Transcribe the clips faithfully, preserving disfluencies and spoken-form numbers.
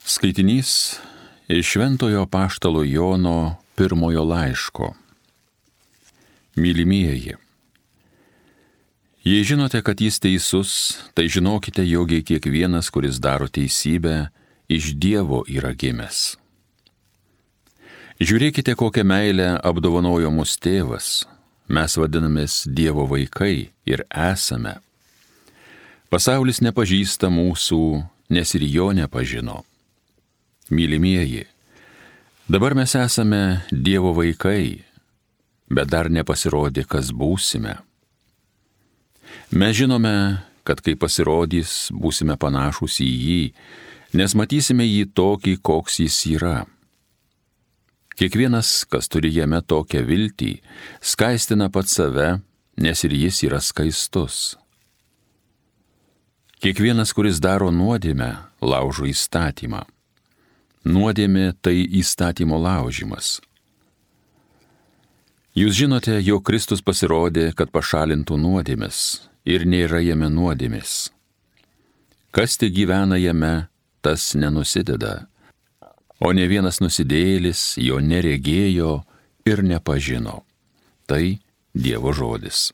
Skaitinys iš Šventojo Apaštalo Jono pirmojo laiško. Mylimieji, jei žinote, kad jis teisus, tai žinokite, jog kiekvienas, kuris daro teisybę, iš Dievo yra gimęs. Žiūrėkite, kokią meilę apdovanojo mus tėvas. Mes vadinamės Dievo vaikai ir esame. Pasaulis nepažįsta mūsų, nes ir jo nepažino. Mylimieji, dabar mes esame Dievo vaikai, bet dar nepasirodė, kas būsime. Mes žinome, kad kai pasirodys, būsime panašūs į jį, nes matysime jį tokį, koks jis yra. Kiekvienas, kas turi jame tokią viltį, skaistina pats save, nes ir jis yra skaistus. Kiekvienas, kuris daro nuodėmę, laužo įstatymą. Nuodėmė tai įstatymo laužimas. Jūs žinote, jog Kristus pasirodė, kad pašalintų nuodėmes, ir nėra jame nuodėmės. Kas tik gyvena jame, tas nenusideda, o ne vienas nusidėjėlis jo neregėjo ir nepažino. Tai Dievo žodis.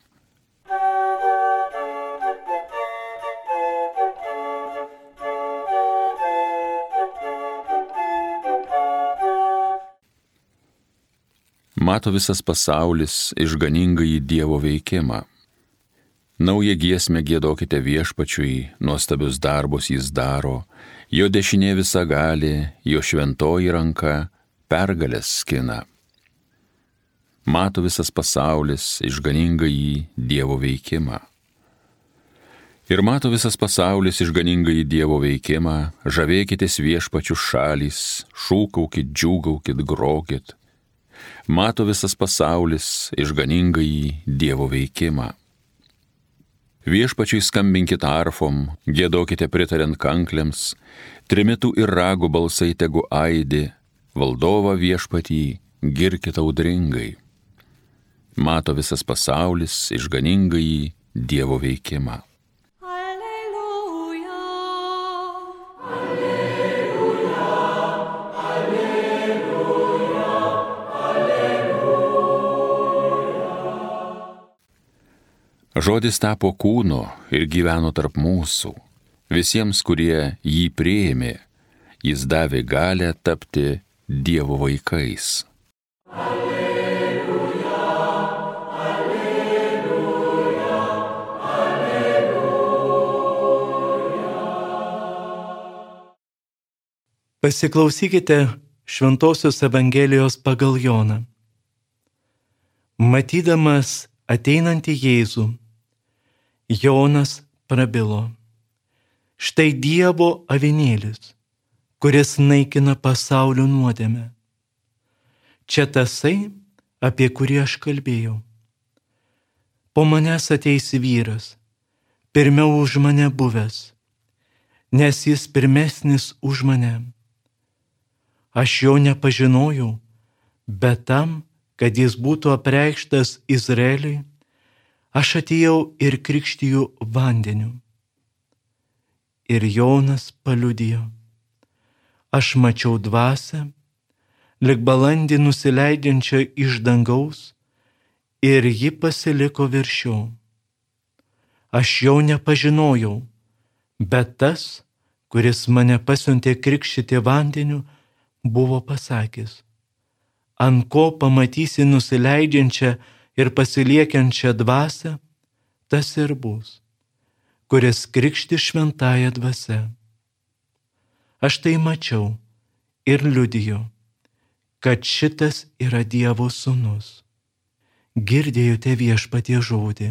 Mato visas pasaulis išganingąjį Dievo veikimą. Naują giesmę giedokite Viešpačiui, nuostabius darbus jis daro, jo dešinė visagalė, jo šventoji ranka pergalės skina. Mato visas pasaulis išganingąjį Dievo veikimą. Ir mato visas pasaulis išganingąjį Dievo veikimą, žavėkitės Viešpačiu šalys, šūkaukit, džiūgaukit, grokit. Mato visas pasaulis išganingąjį Dievo veikimą. Viešpačiui skambinkit arfom, giedokite pritariant kanklėms, trimitų ir ragų balsai tegu aidi, valdovą Viešpatį girkit audringai. Mato visas pasaulis išganingąjį Dievo veikimą. Žodis tapo kūnu ir gyveno tarp mūsų. Visiems, kurie jį priėmė, jis davė galią tapti Dievo vaikais. Alleluja, alleluja, alleluja. Pasiklausykite Šventosios Evangelijos pagal Joną. Matydamas ateinantį Jėzų, Jonas prabilo: štai Dievo avinėlis, kuris naikina pasaulio nuodėmę. Čia tasai, apie kurį aš kalbėjau. Po manęs ateis vyras, pirmiau už mane buvęs, nes jis pirmesnis už mane. Aš jo nepažinojau, bet tam, kad jis būtų apreikštas Izraeliui, aš atėjau ir krikštiju vandeniu. Ir Jonas paliudijo: aš mačiau dvasią, lyg balandį nusileidžiančią iš dangaus, ir ji pasiliko virš jo. Aš jo nepažinojau, bet tas, kuris mane pasiuntė krikštyti vandeniu, buvo pasakęs: ant ko pamatysi nusileidžiančią ir pasiliekiančią dvasią, tas ir bus, kuris krikšti šventąja dvasia. Aš tai mačiau ir liudijo, kad šitas yra Dievo sūnus. Girdėjote Viešpaties žodį.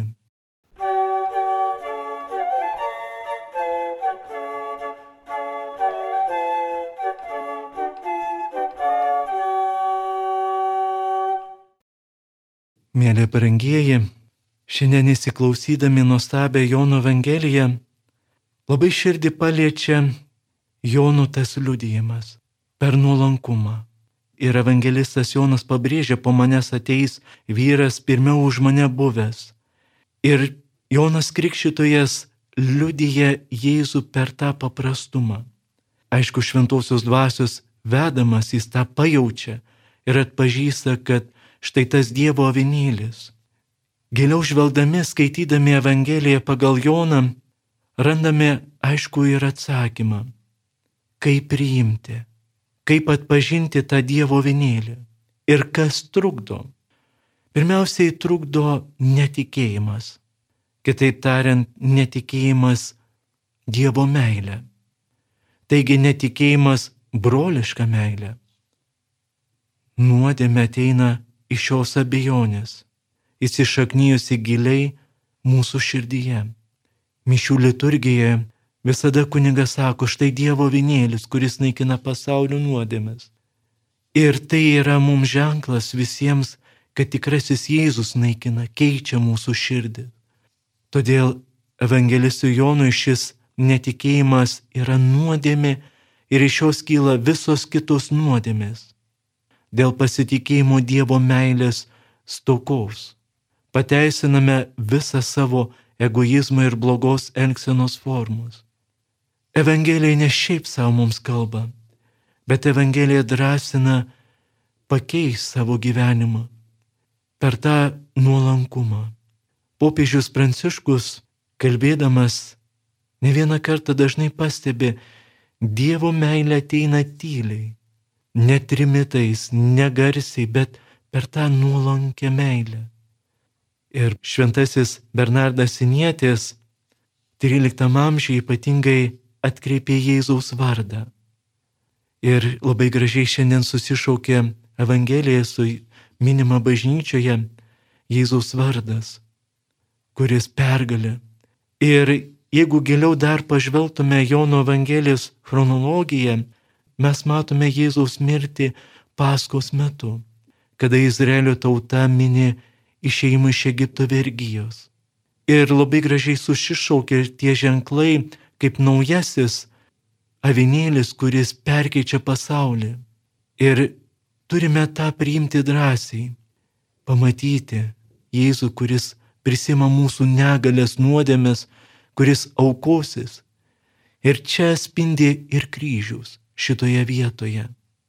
Mėly brangieji, šiandien įsiklausydami nuostabią Jono Evangeliją, labai širdį paliečia Jono tas liudijimas per nuolankumą. Ir evangelistas Jonas pabrėžia: po manęs ateis vyras pirmiau už mane buvęs. Ir Jonas Krikštytojas liudija Jėzų per tą paprastumą. aišku, šventosios dvasios vedamas jis tą pajaučia ir atpažįsta, kad štai tas Dievo avinėlis. Giliau žvelgdami, skaitydami Evangeliją pagal Joną, randame aišku ir atsakymą, kaip priimti, kaip atpažinti tą Dievo avinėlį ir kas trukdo. Pirmiausiai trukdo netikėjimas. Kitaip tariant, netikėjimas Dievo meilė. Taigi netikėjimas broliška meilė. Nuodėmė ateina iš šios abejonės, įsišaknijusi giliai mūsų širdyje. Mišių liturgijoje visada kunigas sako, štai Dievo avinėlis, kuris naikina pasaulio nuodėmes. Ir tai yra mums ženklas visiems, kad tikrasis Jėzus naikina, keičia mūsų širdį. Todėl evangelistui Jonui šis netikėjimas yra nuodėmė ir iš jos kyla visos kitos nuodėmės. Dėl pasitikėjimo Dievo meilės stokos pateisiname visą savo egoizmą ir blogos elgsenos formus. Evangelija ne šiaip savo mums kalba, bet Evangelija drąsina pakeisti savo gyvenimą per tą nuolankumą. Popiežius Pranciškus, kalbėdamas, ne vieną kartą dažnai pastebi, Dievo meilė ateina tyliai, ne trimitais, negarsiai, bet per tą nuolankę meilę. Ir šventasis Bernardas Sinietis tryliktame amžiuje ypatingai atkreipė Jėzaus vardą. Ir labai gražiai šiandien susišaukė Evangelija su minima bažnyčioje Jėzaus vardas, kuris pergalė. Ir jeigu giliau dar pažvelgtume Jono Evangelijos chronologiją, mes matome Jėzaus mirtį Paskos metu, kada Izraelio tauta mini išėjimą iš Egipto vergijos. Ir labai gražiai susišaukė tie ženklai kaip naujasis avinėlis, kuris perkeičia pasaulį. Ir turime tą priimti drąsiai, pamatyti Jėzų, kuris prisima mūsų negalės nuodėmes, kuris aukosis. Ir čia spindi ir kryžius šitoje vietoje.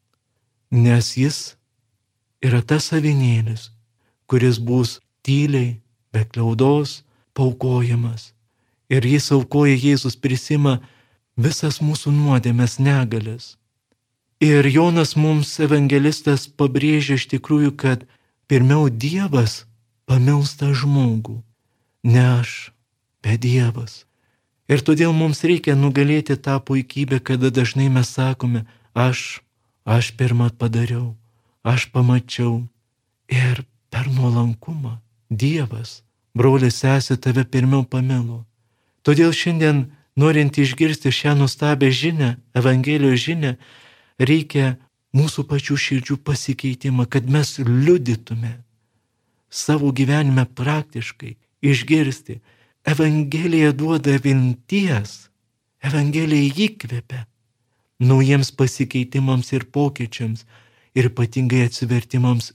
Nes jis yra tas avinėlis, kuris bus tyliai, be kliaudos, paaukojamas. Ir jis aukoja, Jėzus prisima visas mūsų nuodėmes negalės. Ir Jonas mums evangelistas pabrėžia iš tikrųjų, kad pirmiau Dievas pamils tą žmogų, ne aš, bet Dievas. Ir todėl mums reikia nugalėti tą puikybę, kada dažnai mes sakome, aš, aš pirmą padariau, aš pamačiau. Ir per nuolankumą Dievas, brolis, sesė, tave pirmiau pamilo. Todėl šiandien, norint išgirsti šią nuostabią žinią, Evangelijos žinią, reikia mūsų pačių širdžių pasikeitimą, kad mes liudytume savo gyvenime praktiškai, išgirsti. Evangelija duoda vilties, Evangelija įkvepia naujiems pasikeitimams ir pokyčiams ir ypatingai atsivertimams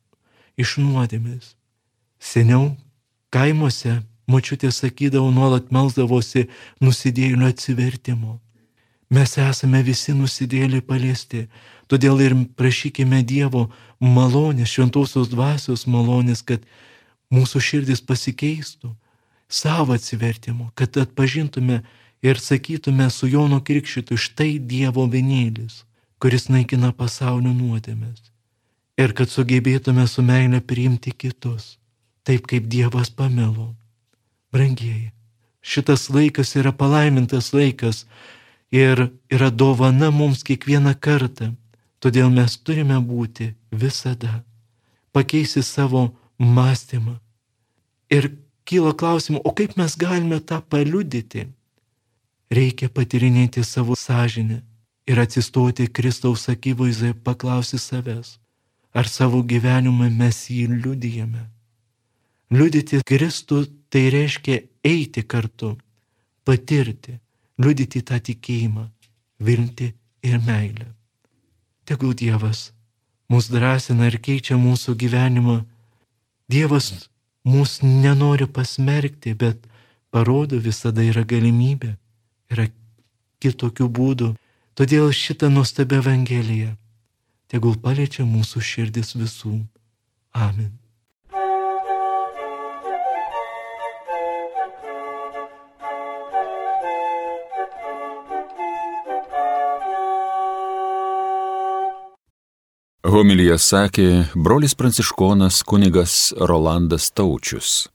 iš nuodėmės. Seniau kaimuose močiutė sakydavo, nuolat melsdavosi nusidėjėlio atsivertimo. Mes esame visi nusidėjėliai paliesti, todėl ir prašykime Dievo malonės, šventosios dvasios malonės, kad mūsų širdis pasikeistų savo atsivertimu, kad atpažintume ir sakytume su Jonu Krikštytoju, štai Dievo avinėlis, kuris naikina pasaulio nuodėmes. Ir kad sugebėtume su meile priimti kitus, taip kaip Dievas pamilo. Brangieji, šitas laikas yra palaimintas laikas ir yra dovana mums kiekvieną kartą. Todėl mes turime būti visada, pakeisti savo mąstymą. Ir kyla klausimų, o kaip mes galime tą paliudyti? Reikia patyrinėti savo sąžinę ir atsistoti Kristaus akivaizdoje, paklausti savęs, ar savo gyvenimą mes jį liudijame. Liudyti Kristų tai reiškia eiti kartu, patirti, liudyti tą tikėjimą, viltį ir meilę. Tegul Dievas mus drąsina ir keičia mūsų gyvenimą. Dievas mus nenori pasmerkti, bet parodo, visada yra galimybė, yra kitokių būdų, Todėl šitą nuostabią Evangeliją tegul paliečia mūsų širdis visų. Amen. Homiliją sakė brolis pranciškonas kunigas Rolandas Taučius.